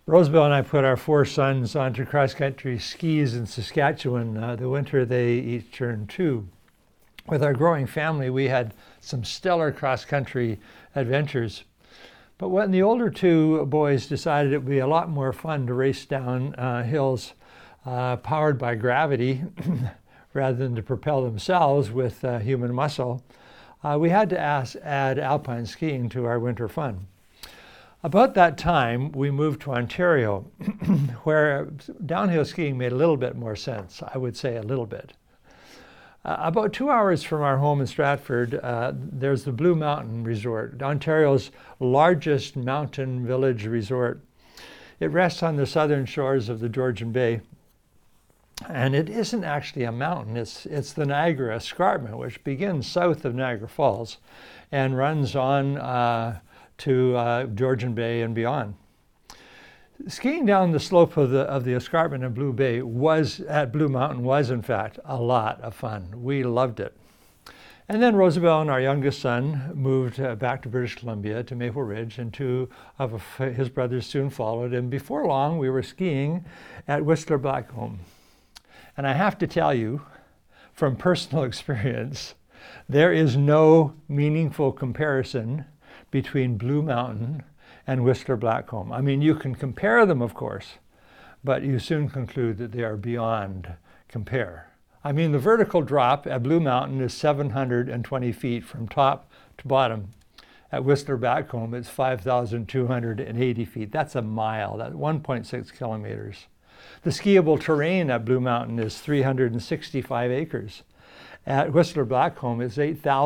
Rosabelle and I put our four sons onto cross-country skis in Saskatchewan the winter they each turned 2. With our growing family, we had some stellar cross-country adventures. But when the older 2 boys decided it would be a lot more fun to race down hills powered by gravity rather than to propel themselves with human muscle, we had to add alpine skiing to our winter fun. About that time, we moved to Ontario, where downhill skiing made a little bit more sense. I would say a little bit. About 2 hours from our home in Stratford, there's the Blue Mountain Resort, Ontario's largest mountain village resort. It rests on the southern shores of the Georgian Bay. And it isn't actually a mountain, it's the Niagara Escarpment, which begins south of Niagara Falls and runs on to Georgian Bay and beyond. Skiing down the slope of the escarpment in Blue Mountain was in fact a lot of fun. We loved it. And then Rosabelle and our youngest son moved back to British Columbia to Maple Ridge, and 2 of his brothers soon followed. And before long, we were skiing at Whistler Blackcomb. And I have to tell you, from personal experience, there is no meaningful comparison between Blue Mountain and Whistler Blackcomb. I mean, you can compare them, of course, but you soon conclude that they are beyond compare. I mean, the vertical drop at Blue Mountain is 720 feet from top to bottom. At Whistler Blackcomb, it's 5,280 feet. That's a mile, that's 1.6 kilometers. The skiable terrain at Blue Mountain is 365 acres. At Whistler Blackcomb, it's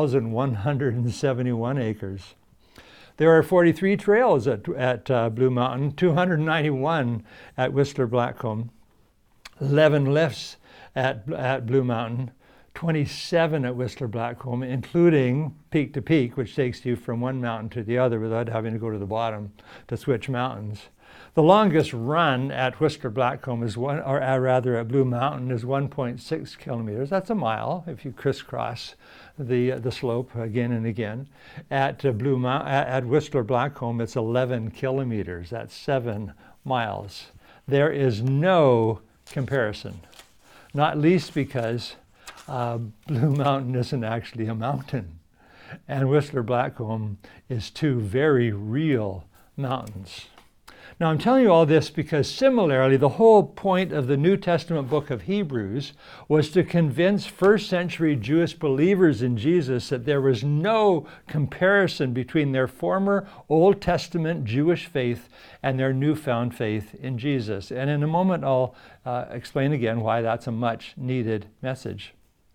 8,171 acres. There are 43 trails at Blue Mountain, 291 at Whistler Blackcomb, 11 lifts at Blue Mountain, 27 at Whistler Blackcomb, including peak to peak, which takes you from one mountain to the other without having to go to the bottom to switch mountains. The longest run at Whistler Blackcomb is at Blue Mountain is 1.6 kilometers. That's a mile if you crisscross the slope again and again. At Whistler Blackcomb, it's 11 kilometers. That's 7 miles. There is no comparison, not least because Blue Mountain isn't actually a mountain, and Whistler Blackcomb is 2 very real mountains. Now, I'm telling you all this because similarly, the whole point of the New Testament book of Hebrews was to convince first century Jewish believers in Jesus that there was no comparison between their former Old Testament Jewish faith and their newfound faith in Jesus. And in a moment, I'll explain again why that's a much needed message.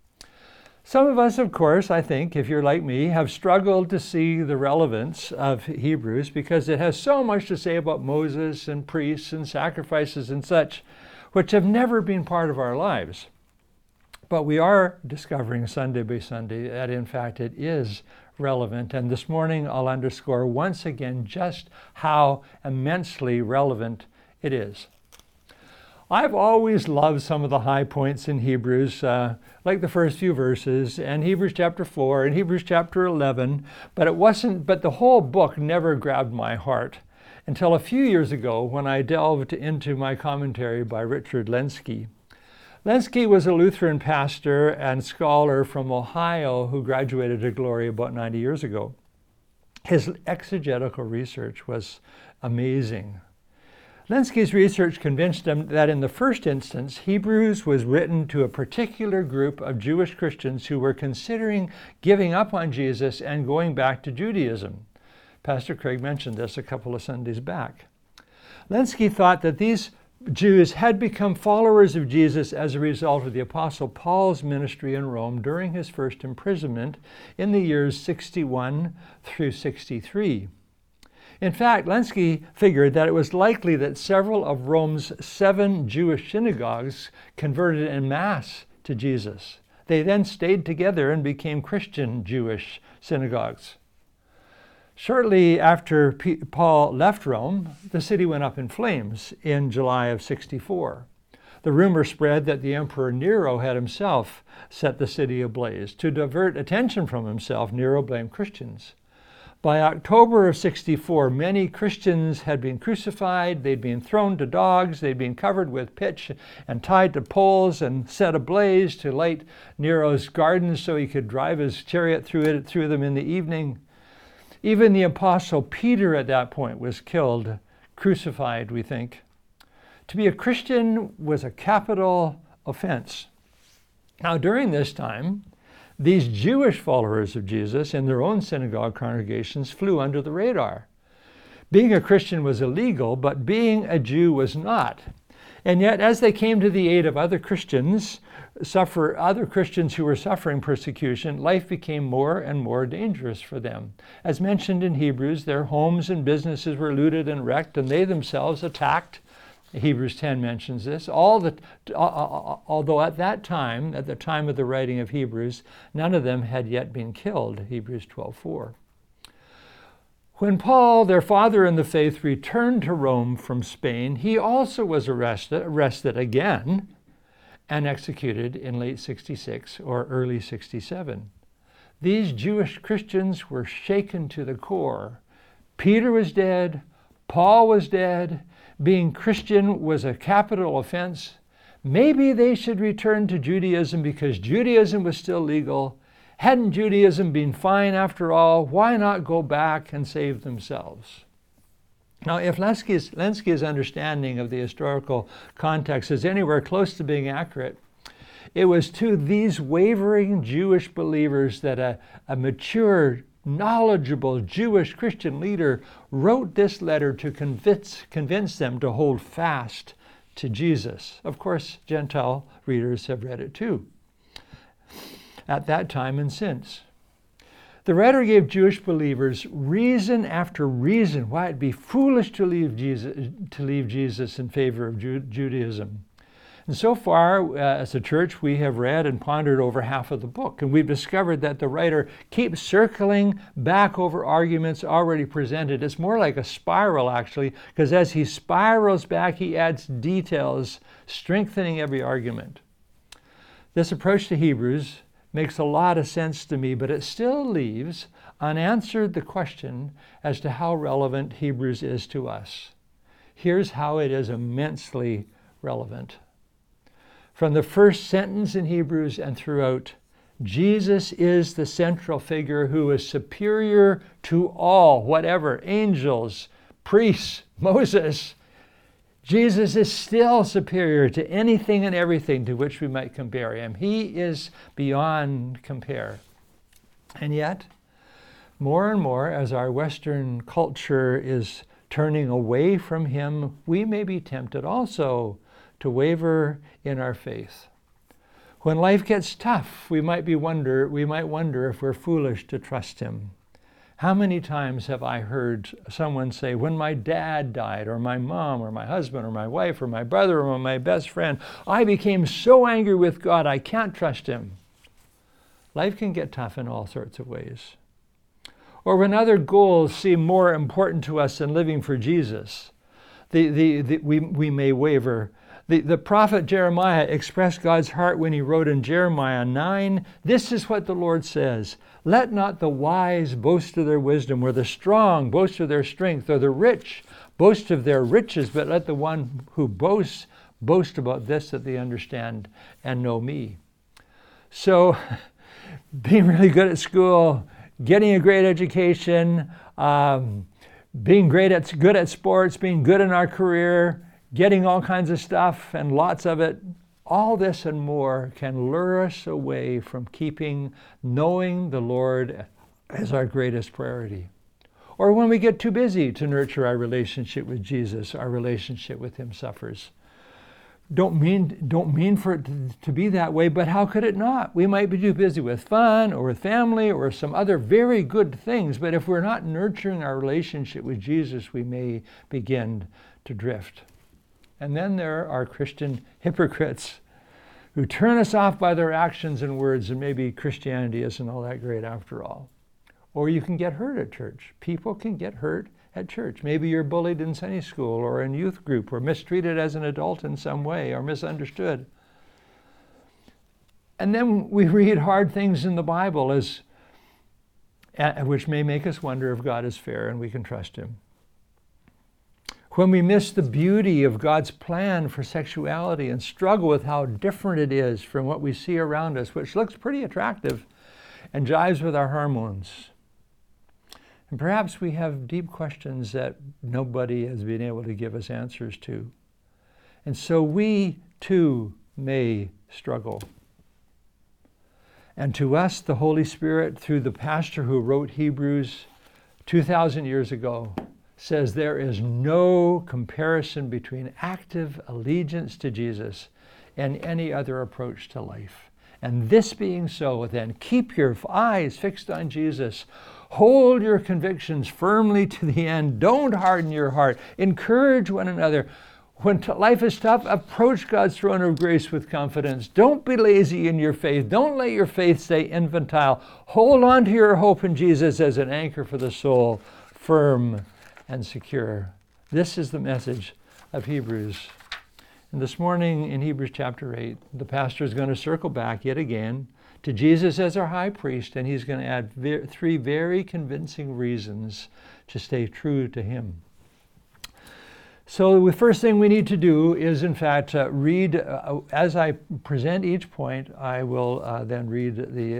Some of us, of course, I think, if you're like me, have struggled to see the relevance of Hebrews because it has so much to say about Moses and priests and sacrifices and such, which have never been part of our lives. But we are discovering Sunday by Sunday that, in fact, it is relevant. And this morning, I'll underscore once again just how immensely relevant it is. I've always loved some of the high points in Hebrews, like the first few verses, and Hebrews chapter 4 and Hebrews chapter 11, but the whole book never grabbed my heart until a few years ago when I delved into my commentary by Richard Lenski. Lenski was a Lutheran pastor and scholar from Ohio who graduated to glory about 90 years ago. His exegetical research was amazing. Lenski's research convinced him that in the first instance, Hebrews was written to a particular group of Jewish Christians who were considering giving up on Jesus and going back to Judaism. Pastor Craig mentioned this a couple of Sundays back. Lenski thought that these Jews had become followers of Jesus as a result of the Apostle Paul's ministry in Rome during his first imprisonment in the years 61 through 63. In fact, Lenski figured that it was likely that several of Rome's 7 Jewish synagogues converted en masse to Jesus. They then stayed together and became Christian Jewish synagogues. Shortly after Paul left Rome, the city went up in flames in July of 64. The rumor spread that the Emperor Nero had himself set the city ablaze. To divert attention from himself, Nero blamed Christians. By October of 64, many Christians had been crucified, they'd been thrown to dogs, they'd been covered with pitch and tied to poles and set ablaze to light Nero's gardens so he could drive his chariot through them in the evening. Even the Apostle Peter at that point was killed, crucified, we think. To be a Christian was a capital offense. Now, during this time, these Jewish followers of Jesus in their own synagogue congregations flew under the radar. Being a Christian was illegal, but being a Jew was not. And yet, as they came to the aid of other Christians who were suffering persecution, life became more and more dangerous for them. As mentioned in Hebrews, their homes and businesses were looted and wrecked, and they themselves attacked. Hebrews 10 mentions this. Although at that time, at the time of the writing of Hebrews, none of them had yet been killed, Hebrews 12:4. When Paul, their father in the faith, returned to Rome from Spain, he also was arrested again, and executed in late 66 or early 67. These Jewish Christians were shaken to the core. Peter was dead, Paul was dead, being Christian was a capital offense. Maybe they should return to Judaism because Judaism was still legal. Hadn't Judaism been fine after all? Why not go back and save themselves? Now, if Lenski's understanding of the historical context is anywhere close to being accurate, it was to these wavering Jewish believers that a mature, knowledgeable Jewish Christian leader wrote this letter to convince them to hold fast to Jesus. Of course, Gentile readers have read it too, at that time and since. The writer gave Jewish believers reason after reason why it'd be foolish to leave Jesus in favor of Judaism. And so far, as a church, we have read and pondered over half of the book, and we've discovered that the writer keeps circling back over arguments already presented. It's more like a spiral, actually, because as he spirals back, he adds details, strengthening every argument. This approach to Hebrews makes a lot of sense to me, but it still leaves unanswered the question as to how relevant Hebrews is to us. Here's how it is immensely relevant. From the first sentence in Hebrews and throughout, Jesus is the central figure who is superior to all, whatever, angels, priests, Moses. Jesus is still superior to anything and everything to which we might compare him. He is beyond compare. And yet, more and more, as our Western culture is turning away from him, we may be tempted also to waver in our faith. When life gets tough, we might wonder if we're foolish to trust him. How many times have I heard someone say, when my dad died, or my mom, or my husband, or my wife, or my brother, or my best friend, I became so angry with God, I can't trust him. Life can get tough in all sorts of ways. Or when other goals seem more important to us than living for Jesus, we may waver. The prophet Jeremiah expressed God's heart when he wrote in Jeremiah 9, "This is what the Lord says, let not the wise boast of their wisdom, or the strong boast of their strength, or the rich boast of their riches, but let the one who boasts boast about this, that they understand and know me." So, being really good at school, getting a great education, being good at sports, being good in our career, getting all kinds of stuff and lots of it, all this and more can lure us away from knowing the Lord as our greatest priority. Or when we get too busy to nurture our relationship with Jesus, our relationship with him suffers. Don't mean for it to be that way, but how could it not? We might be too busy with fun or with family or some other very good things, but if we're not nurturing our relationship with Jesus, we may begin to drift. And then there are Christian hypocrites who turn us off by their actions and words, and maybe Christianity isn't all that great after all. Or you can get hurt at church. People can get hurt at church. Maybe you're bullied in Sunday school or in youth group or mistreated as an adult in some way or misunderstood. And then we read hard things in the Bible as which may make us wonder if God is fair and we can trust him. When we miss the beauty of God's plan for sexuality and struggle with how different it is from what we see around us, which looks pretty attractive and jives with our hormones. And perhaps we have deep questions that nobody has been able to give us answers to. And so we too may struggle. And to us, the Holy Spirit, through the pastor who wrote Hebrews 2,000 years ago, says there is no comparison between active allegiance to Jesus and any other approach to life. And this being so, then keep your eyes fixed on Jesus. Hold your convictions firmly to the end. Don't harden your heart. Encourage one another. When life is tough, approach God's throne of grace with confidence. Don't be lazy in your faith. Don't let your faith stay infantile. Hold on to your hope in Jesus as an anchor for the soul, firm and secure. This is the message of Hebrews. And this morning in Hebrews chapter 8, the pastor is going to circle back yet again to Jesus as our high priest, and he's going to add three very convincing reasons to stay true to him. So the first thing we need to do is, in fact, read, as I present each point, I will then read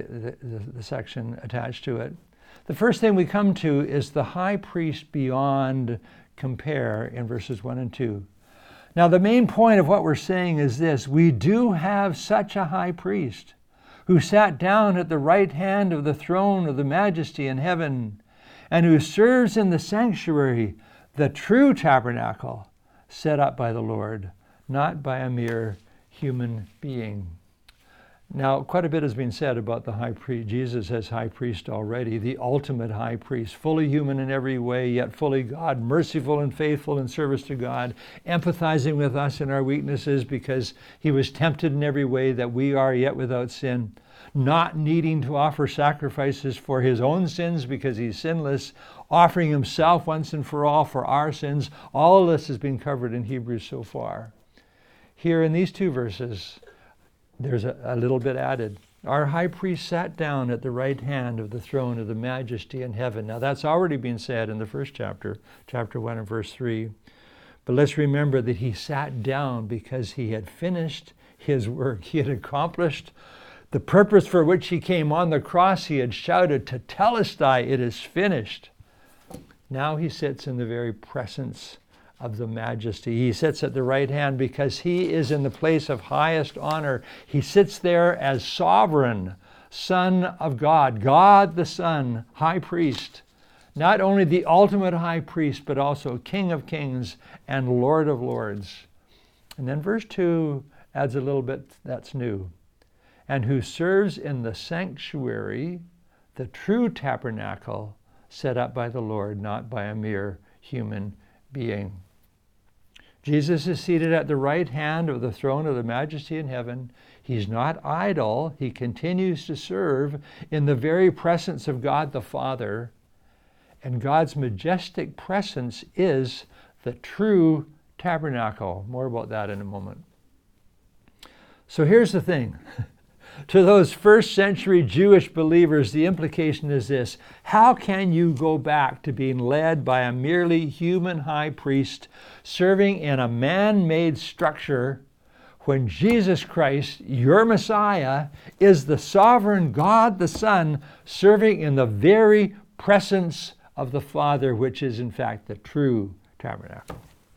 the section attached to it. The first thing we come to is the high priest beyond compare in verses 1 and 2. Now, the main point of what we're saying is this: we do have such a high priest who sat down at the right hand of the throne of the majesty in heaven, and who serves in the sanctuary, the true tabernacle set up by the Lord, not by a mere human being. Now, quite a bit has been said about the high priest, Jesus as high priest already, the ultimate high priest, fully human in every way, yet fully God, merciful and faithful in service to God, empathizing with us in our weaknesses because he was tempted in every way that we are, yet without sin, not needing to offer sacrifices for his own sins because he's sinless, offering himself once and for all for our sins. All of this has been covered in Hebrews so far. Here in these two verses, there's a little bit added. Our high priest sat down at the right hand of the throne of the majesty in heaven. Now that's already been said in the first chapter, chapter 1 and verse 3. But let's remember that he sat down because he had finished his work. He had accomplished the purpose for which he came on the cross. He had shouted, "Tetelestai, it is finished." Now he sits in the very presence of the majesty. He sits at the right hand because he is in the place of highest honor. He sits there as sovereign Son of God, God the Son, high priest. Not only the ultimate high priest, but also King of kings and Lord of lords. And then verse 2 adds a little bit that's new. And who serves in the sanctuary, the true tabernacle set up by the Lord, not by a mere human being. Jesus is seated at the right hand of the throne of the majesty in heaven. He's not idle. He continues to serve in the very presence of God the Father. And God's majestic presence is the true tabernacle. More about that in a moment. So here's the thing. To those first century Jewish believers, the implication is this: how can you go back to being led by a merely human high priest serving in a man-made structure when Jesus Christ, your Messiah, is the sovereign God the Son serving in the very presence of the Father, which is in fact the true tabernacle?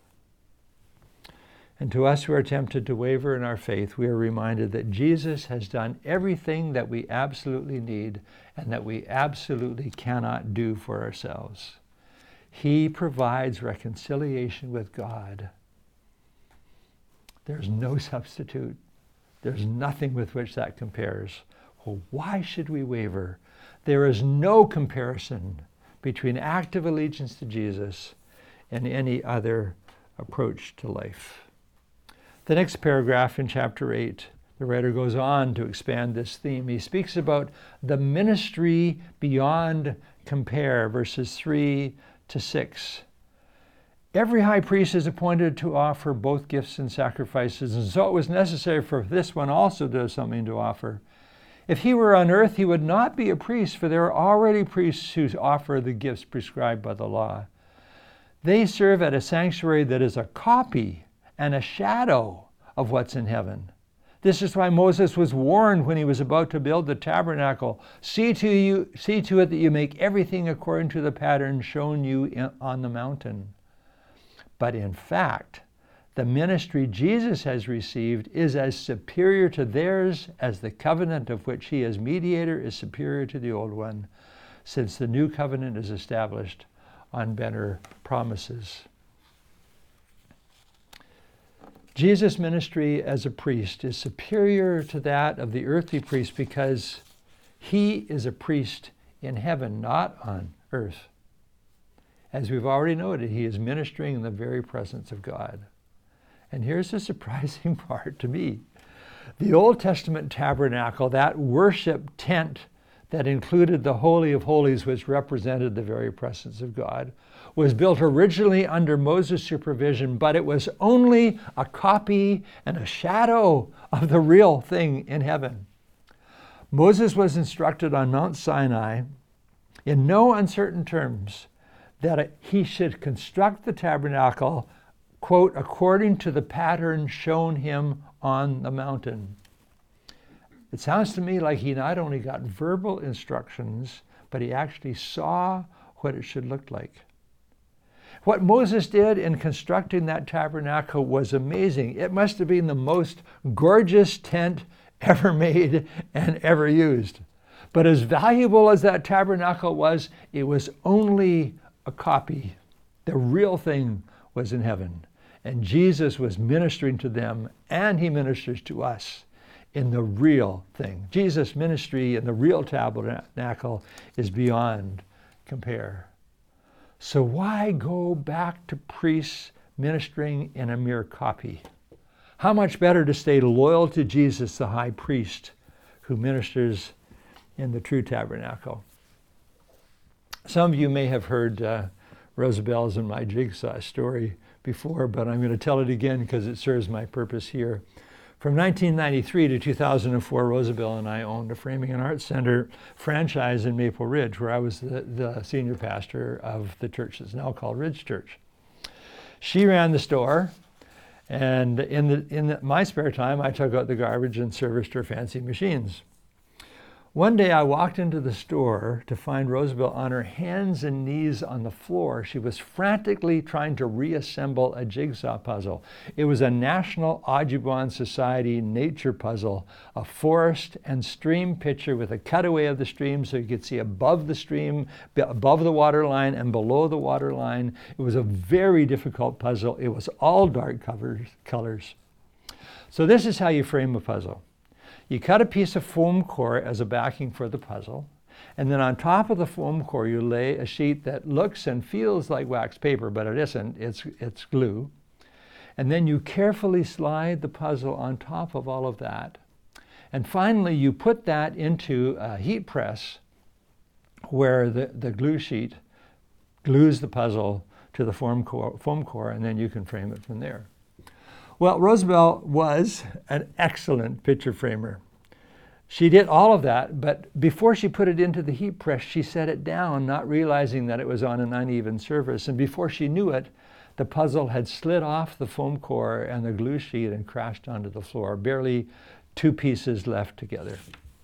And to us who are tempted to waver in our faith, we are reminded that Jesus has done everything that we absolutely need and that we absolutely cannot do for ourselves. He provides reconciliation with God. There's no substitute. There's nothing with which that compares. Well, why should we waver? There is no comparison between active allegiance to Jesus and any other approach to life. The next paragraph in chapter 8, the writer goes on to expand this theme. He speaks about the ministry beyond compare, verses 3 to 6. Every high priest is appointed to offer both gifts and sacrifices, and so it was necessary for this one also to have something to offer. If he were on earth, he would not be a priest, for there are already priests who offer the gifts prescribed by the law. They serve at a sanctuary that is a copy and a shadow of what's in heaven. This is why Moses was warned when he was about to build the tabernacle. See to it that you make everything according to the pattern shown you on the mountain. But in fact, the ministry Jesus has received is as superior to theirs as the covenant of which he as mediator is superior to the old one, since the new covenant is established on better promises. Jesus' ministry as a priest is superior to that of the earthly priest because he is a priest in heaven, not on earth. As we've already noted, he is ministering in the very presence of God. And here's the surprising part to me. The Old Testament tabernacle, that worship tent that included the Holy of Holies, which represented the very presence of God, was built originally under Moses' supervision, but it was only a copy and a shadow of the real thing in heaven. Moses was instructed on Mount Sinai in no uncertain terms that he should construct the tabernacle, quote, according to the pattern shown him on the mountain. It sounds to me like he not only got verbal instructions, but he actually saw what it should look like. What Moses did in constructing that tabernacle was amazing. It must have been the most gorgeous tent ever made and ever used. But as valuable as that tabernacle was, it was only a copy. The real thing was in heaven. And Jesus was ministering to them, and he ministers to us in the real thing. Jesus' ministry in the real tabernacle is beyond compare. So why go back to priests ministering in a mere copy? How much better to stay loyal to Jesus, the high priest, who ministers in the true tabernacle. Some of you may have heard Rosabelle's and my jigsaw story before, but I'm going to tell it again because it serves my purpose here. From 1993 to 2004, Rosabelle and I owned a Framing and Arts Center franchise in Maple Ridge, where I was the senior pastor of the church that's now called Ridge Church. She ran the store, and in my spare time, I took out the garbage and serviced her fancy machines. One day I walked into the store to find Rosabelle on her hands and knees on the floor. She was frantically trying to reassemble a jigsaw puzzle. It was a National Audubon Society nature puzzle, a forest and stream picture with a cutaway of the stream so you could see above the stream, above the water line and below the water line. It was a very difficult puzzle. It was all dark colors. So this is how you frame a puzzle. You cut a piece of foam core as a backing for the puzzle, and then on top of the foam core you lay a sheet that looks and feels like wax paper, but it isn't, it's glue. And then you carefully slide the puzzle on top of all of that. And finally you put that into a heat press where the glue sheet glues the puzzle to the foam core, and then you can frame it from there. Well, Rosabelle was an excellent picture framer. She did all of that, but before she put it into the heat press, she set it down, not realizing that it was on an uneven surface. And before she knew it, the puzzle had slid off the foam core and the glue sheet and crashed onto the floor, barely two pieces left together.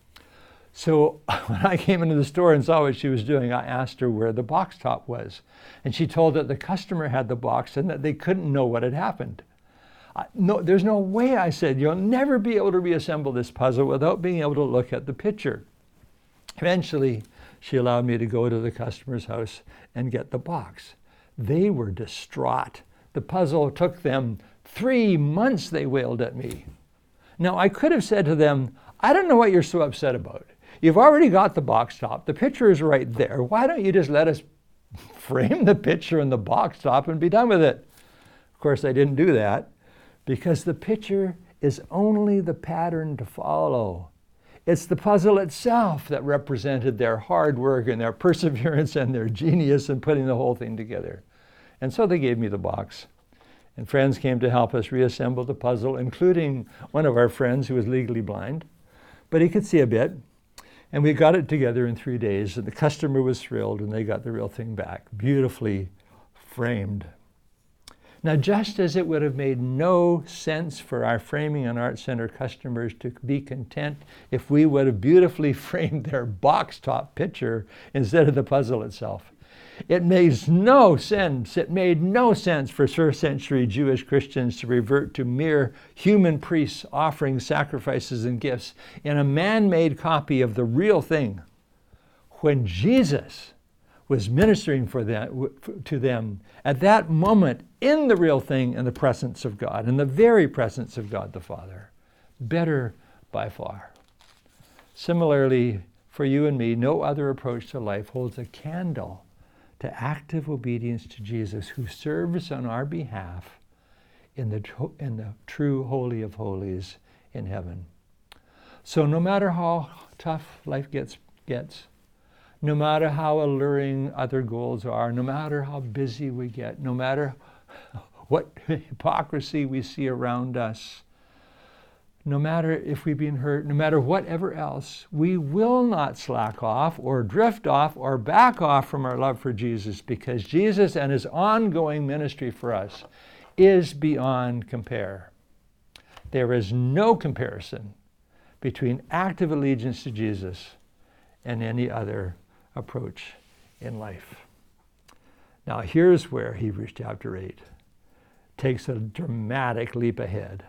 So when I came into the store and saw what she was doing, I asked her where the box top was. And she told that the customer had the box and that they couldn't know what had happened. No, there's no way, I said. You'll never be able to reassemble this puzzle without being able to look at the picture. Eventually, she allowed me to go to the customer's house and get the box. They were distraught. The puzzle took them 3 months, they wailed at me. Now, I could have said to them, I don't know what you're so upset about. You've already got the box top. The picture is right there. Why don't you just let us frame the picture in the box top and be done with it? Of course, I didn't do that, because the picture is only the pattern to follow. It's the puzzle itself that represented their hard work and their perseverance and their genius in putting the whole thing together. And so they gave me the box. And friends came to help us reassemble the puzzle, including one of our friends who was legally blind, but he could see a bit. And we got it together in 3 days, and the customer was thrilled, and they got the real thing back, beautifully framed. Now, just as it would have made no sense for our framing and art center customers to be content if we would have beautifully framed their box top picture instead of the puzzle itself, it makes no sense. It made no sense for first century Jewish Christians to revert to mere human priests offering sacrifices and gifts in a man-made copy of the real thing when Jesus was ministering to them at that moment in the real thing, in the presence of God, in the very presence of God the Father. Better by far. Similarly, for you and me, no other approach to life holds a candle to active obedience to Jesus, who serves on our behalf in the true Holy of Holies in heaven. So no matter how tough life gets, no matter how alluring other goals are, no matter how busy we get, no matter what hypocrisy we see around us, no matter if we've been hurt, no matter whatever else, we will not slack off or drift off or back off from our love for Jesus, because Jesus and his ongoing ministry for us is beyond compare. There is no comparison between active allegiance to Jesus and any other approach in life. Now here's where Hebrews chapter 8 takes a dramatic leap ahead.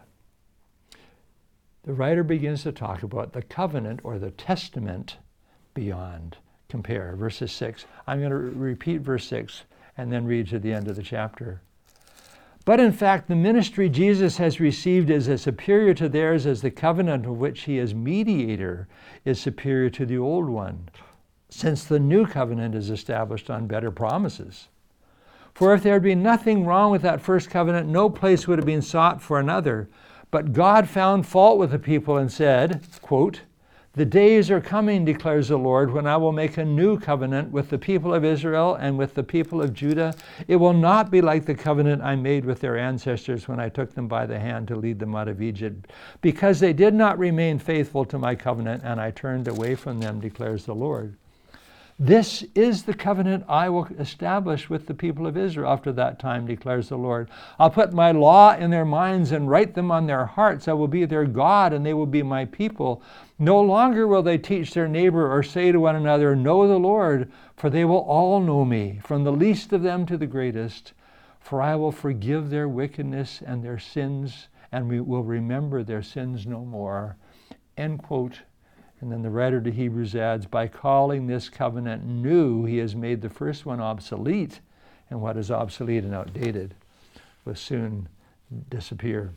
The writer begins to talk about the covenant or the testament beyond compare. Verses 6. I'm going to repeat verse 6 and then read to the end of the chapter. But in fact, the ministry Jesus has received is as superior to theirs as the covenant of which he is mediator is superior to the old one, since the new covenant is established on better promises. For if there had been nothing wrong with that first covenant, no place would have been sought for another. But God found fault with the people and said, quote, "The days are coming, declares the Lord, when I will make a new covenant with the people of Israel and with the people of Judah. It will not be like the covenant I made with their ancestors when I took them by the hand to lead them out of Egypt, because they did not remain faithful to my covenant, and I turned away from them, declares the Lord. This is the covenant I will establish with the people of Israel after that time, declares the Lord. I'll put my law in their minds and write them on their hearts. I will be their God, and they will be my people. No longer will they teach their neighbor or say to one another, 'Know the Lord,' for they will all know me, from the least of them to the greatest. For I will forgive their wickedness and their sins, and we will remember their sins no more." End quote. And then the writer to Hebrews adds, by calling this covenant new, he has made the first one obsolete, and what is obsolete and outdated will soon disappear.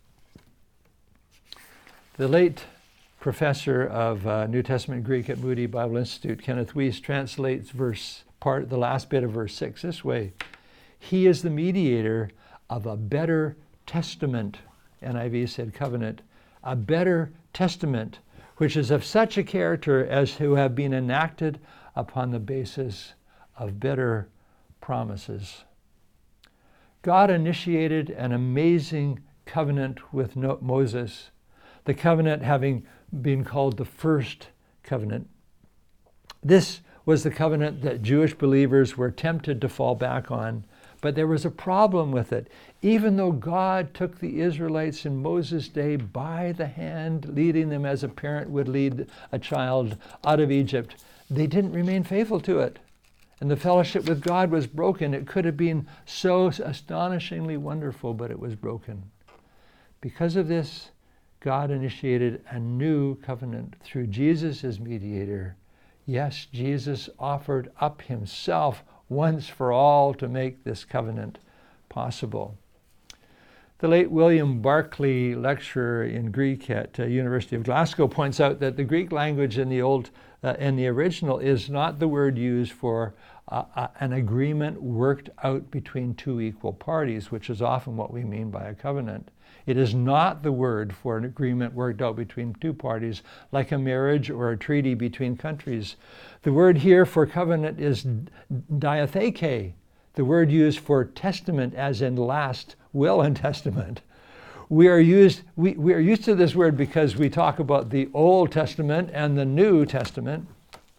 The late professor of New Testament Greek at Moody Bible Institute, Kenneth Weiss, translates the last bit of verse 6 this way: he is the mediator of a better testament. NIV said covenant. A better testament, which is of such a character as to have been enacted upon the basis of better promises. God initiated an amazing covenant with Moses, the covenant having been called the first covenant. This was the covenant that Jewish believers were tempted to fall back on, but there was a problem with it. Even though God took the Israelites in Moses' day by the hand, leading them as a parent would lead a child out of Egypt, they didn't remain faithful to it. And the fellowship with God was broken. It could have been so astonishingly wonderful, but it was broken. Because of this, God initiated a new covenant through Jesus as mediator. Yes, Jesus offered up himself once for all to make this covenant possible. The late William Barclay, lecturer in Greek at University of Glasgow, points out that the Greek language in the original is not the word used for an agreement worked out between two equal parties, which is often what we mean by a covenant. It is not the word for an agreement worked out between two parties, like a marriage or a treaty between countries. The word here for covenant is diatheke, the word used for testament, as in last will and testament, we are used to this word because we talk about the Old Testament and the New Testament.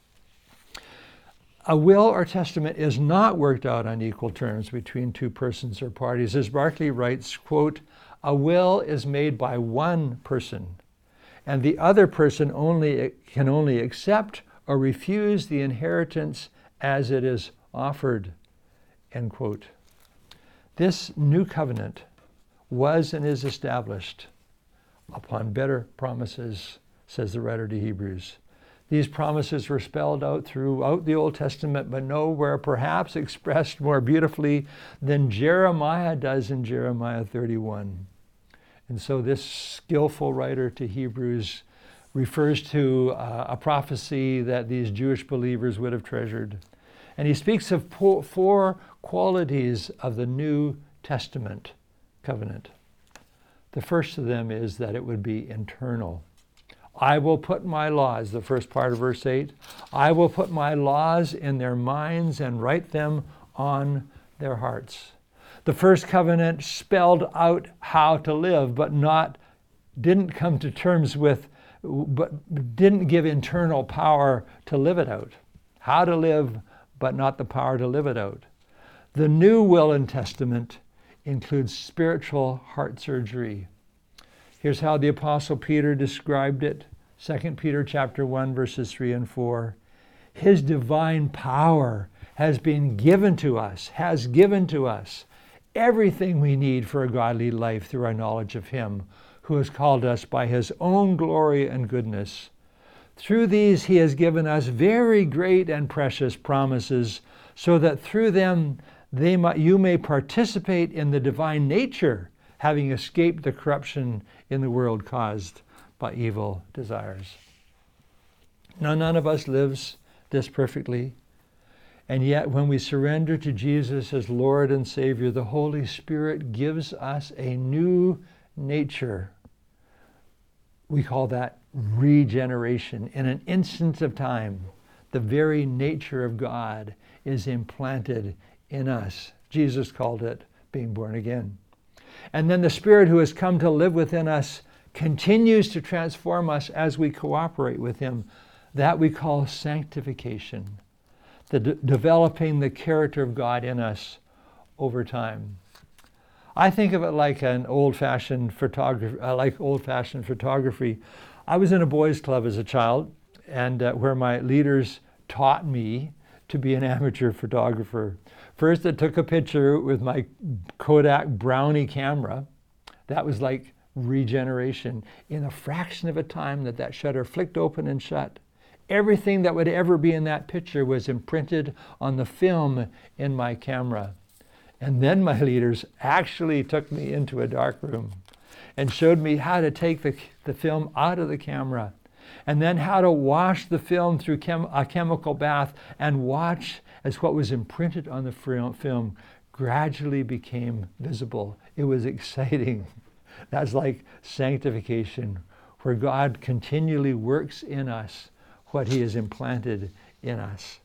A will or testament is not worked out on equal terms between two persons or parties. As Barclay writes, quote, "A will is made by one person, and the other person can only accept or refuse the inheritance as it is offered," end quote. This new covenant was and is established upon better promises, says the writer to Hebrews. These promises were spelled out throughout the Old Testament, but nowhere perhaps expressed more beautifully than Jeremiah does in Jeremiah 31. And so this skillful writer to Hebrews refers to a prophecy that these Jewish believers would have treasured. And he speaks of four qualities of the New Testament covenant. The first of them is that it would be internal. I will put my laws, the first part of verse 8, I will put my laws in their minds and write them on their hearts. The first covenant spelled out how to live, but didn't come to terms with, but didn't give internal power to live it out. How to live, but not the power to live it out. The new will and testament includes spiritual heart surgery. Here's how the Apostle Peter described it. 2 Peter chapter 1, verses 3 and 4. His divine power has given to us everything we need for a godly life through our knowledge of Him who has called us by His own glory and goodness. Through these He has given us very great and precious promises, so that through them you may participate in the divine nature, having escaped the corruption in the world caused by evil desires. Now, none of us lives this perfectly, and yet when we surrender to Jesus as Lord and Savior, the Holy Spirit gives us a new nature. We call that regeneration. In an instant of time, the very nature of God is implanted in us. Jesus called it being born again. And then the Spirit who has come to live within us continues to transform us as we cooperate with Him. That we call sanctification, developing the character of God in us over time. I think of it like an old-fashioned photography. I was in a boys' club as a child, and where my leaders taught me to be an amateur photographer. First, I took a picture with my Kodak Brownie camera. That was like regeneration. In a fraction of a time that shutter flicked open and shut, everything that would ever be in that picture was imprinted on the film in my camera. And then my leaders actually took me into a dark room and showed me how to take the film out of the camera, and then how to wash the film through a chemical bath and watch as what was imprinted on the film gradually became visible. It was exciting. That's like sanctification, where God continually works in us what He has implanted in us.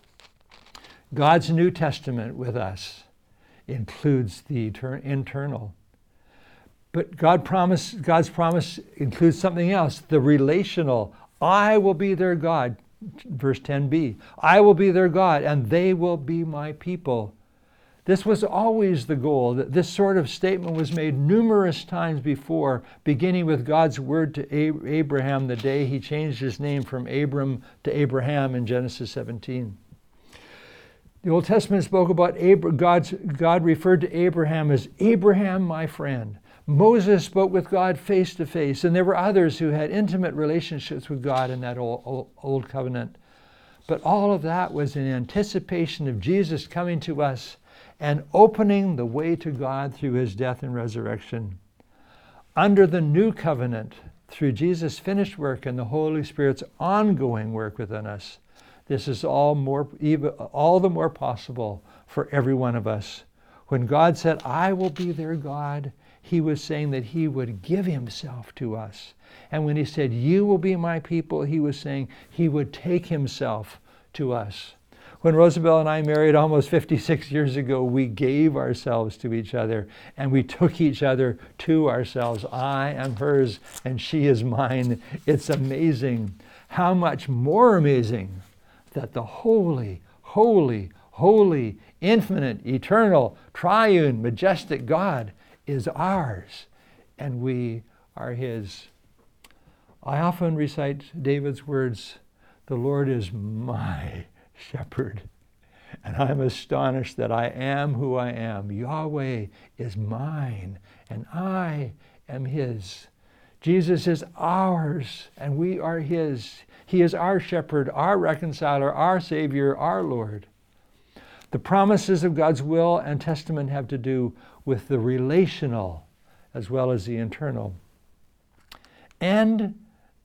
God's New Testament with us includes the internal. But God's promise includes something else, the relational. I will be their God, verse 10b. I will be their God, and they will be my people. This was always the goal. This sort of statement was made numerous times before, beginning with God's word to Abraham the day He changed his name from Abram to Abraham in Genesis 17. The Old Testament spoke about God referred to Abraham as Abraham, my friend. Moses spoke with God face to face, and there were others who had intimate relationships with God in that old covenant. But all of that was in anticipation of Jesus coming to us and opening the way to God through His death and resurrection. Under the new covenant, through Jesus' finished work and the Holy Spirit's ongoing work within us, this is all the more possible for every one of us. When God said, I will be their God, He was saying that He would give Himself to us. And when He said, you will be my people, He was saying He would take Himself to us. When Rosabelle and I married almost 56 years ago, we gave ourselves to each other and we took each other to ourselves. I am hers and she is mine. It's amazing. How much more amazing that the holy, holy, holy, infinite, eternal, triune, majestic God is ours and we are his. I often recite David's words, "The Lord is my shepherd, and I'm astonished that I am who I am. Yahweh is mine, and I am his." Jesus is ours, and we are his. He is our shepherd, our reconciler, our Savior, our Lord. The promises of God's will and testament have to do with the relational as well as the internal. And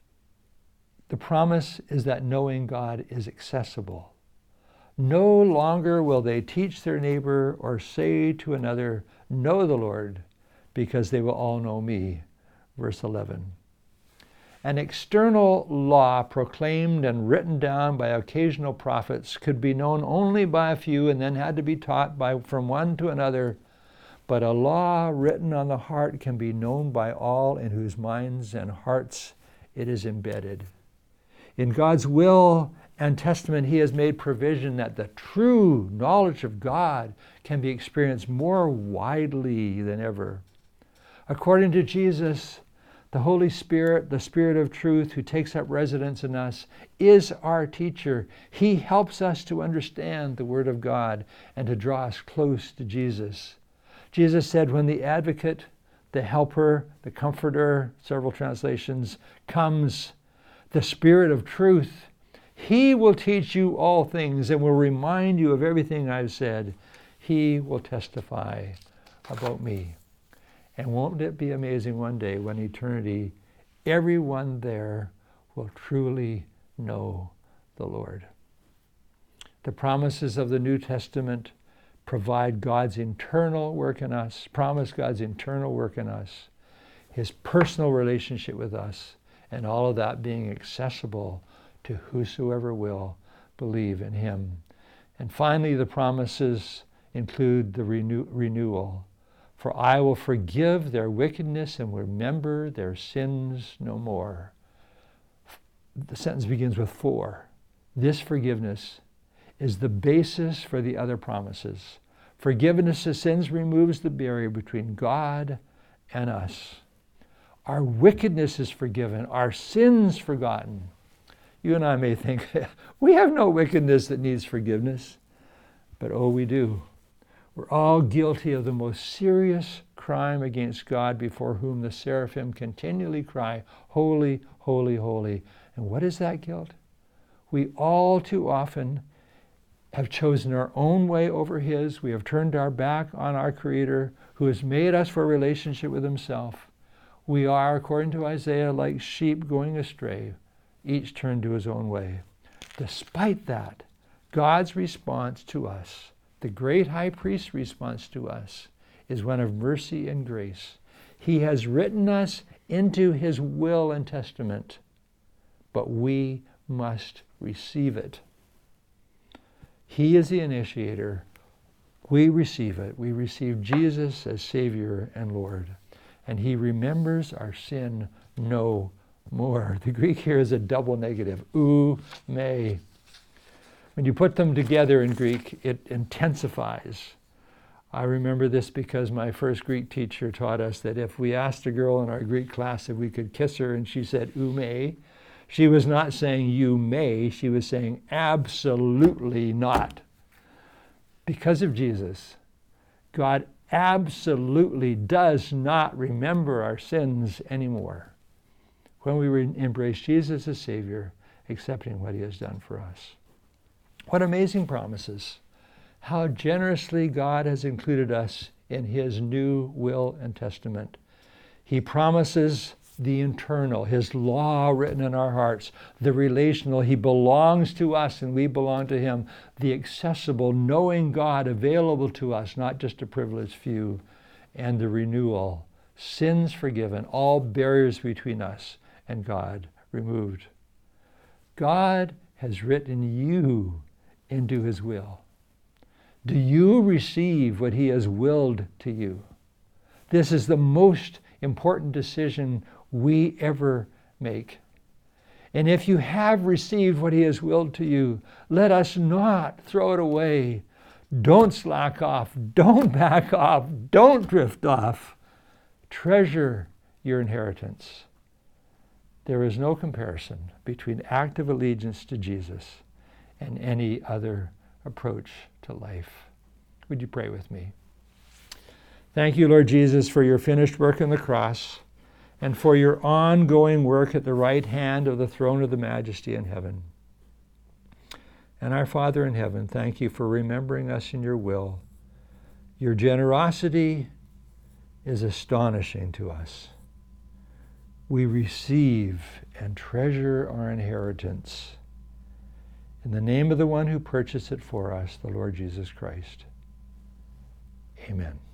the promise is that knowing God is accessible. No longer will they teach their neighbor or say to another, "Know the Lord," because they will all know me. Verse 11. An external law proclaimed and written down by occasional prophets could be known only by a few and then had to be taught from one to another. But a law written on the heart can be known by all in whose minds and hearts it is embedded. In God's will and testament, he has made provision that the true knowledge of God can be experienced more widely than ever. According to Jesus, the Holy Spirit, the Spirit of truth who takes up residence in us, is our teacher. He helps us to understand the Word of God and to draw us close to Jesus. Jesus said, when the advocate, the helper, the comforter, several translations, comes, the Spirit of truth, he will teach you all things and will remind you of everything I've said. He will testify about me. And won't it be amazing one day when eternity, everyone there will truly know the Lord. The promises of the New Testament provide God's internal work in us, promise God's internal work in us, his personal relationship with us, and all of that being accessible to whosoever will believe in him. And finally, the promises include the renewal. For I will forgive their wickedness and remember their sins no more. The sentence begins with for. This forgiveness is the basis for the other promises. Forgiveness of sins removes the barrier between God and us. Our wickedness is forgiven, our sins forgotten. You and I may think, we have no wickedness that needs forgiveness. But oh, we do. We're all guilty of the most serious crime against God, before whom the seraphim continually cry, holy, holy, holy. And what is that guilt? We all too often have chosen our own way over his. We have turned our back on our Creator, who has made us for a relationship with himself. We are, according to Isaiah, like sheep going astray, each turned to his own way. Despite that, God's response to us, the great high priest's response to us, is one of mercy and grace. He has written us into his will and testament, but we must receive it. He is the initiator. We receive it. We receive Jesus as Savior and Lord. And he remembers our sin no more. The Greek here is a double negative, ou me. When you put them together in Greek, it intensifies. I remember this because my first Greek teacher taught us that if we asked a girl in our Greek class if we could kiss her and she said, ou me, she was not saying you may, she was saying absolutely not. Because of Jesus, God absolutely does not remember our sins anymore when we embrace Jesus as Savior, accepting what he has done for us. What amazing promises. How generously God has included us in his new will and testament. He promises the internal, his law written in our hearts, the relational, he belongs to us and we belong to him, the accessible, knowing God available to us, not just a privileged few, and the renewal, sins forgiven, all barriers between us and God removed. God has written you and do his will? Do you receive what he has willed to you? This is the most important decision we ever make. And if you have received what he has willed to you, let us not throw it away. Don't slack off. Don't back off. Don't drift off. Treasure your inheritance. There is no comparison between active allegiance to Jesus and any other approach to life. Would you pray with me? Thank you, Lord Jesus, for your finished work on the cross and for your ongoing work at the right hand of the throne of the Majesty in heaven. And our Father in heaven, thank you for remembering us in your will. Your generosity is astonishing to us. We receive and treasure our inheritance in the name of the one who purchased it for us, the Lord Jesus Christ. Amen.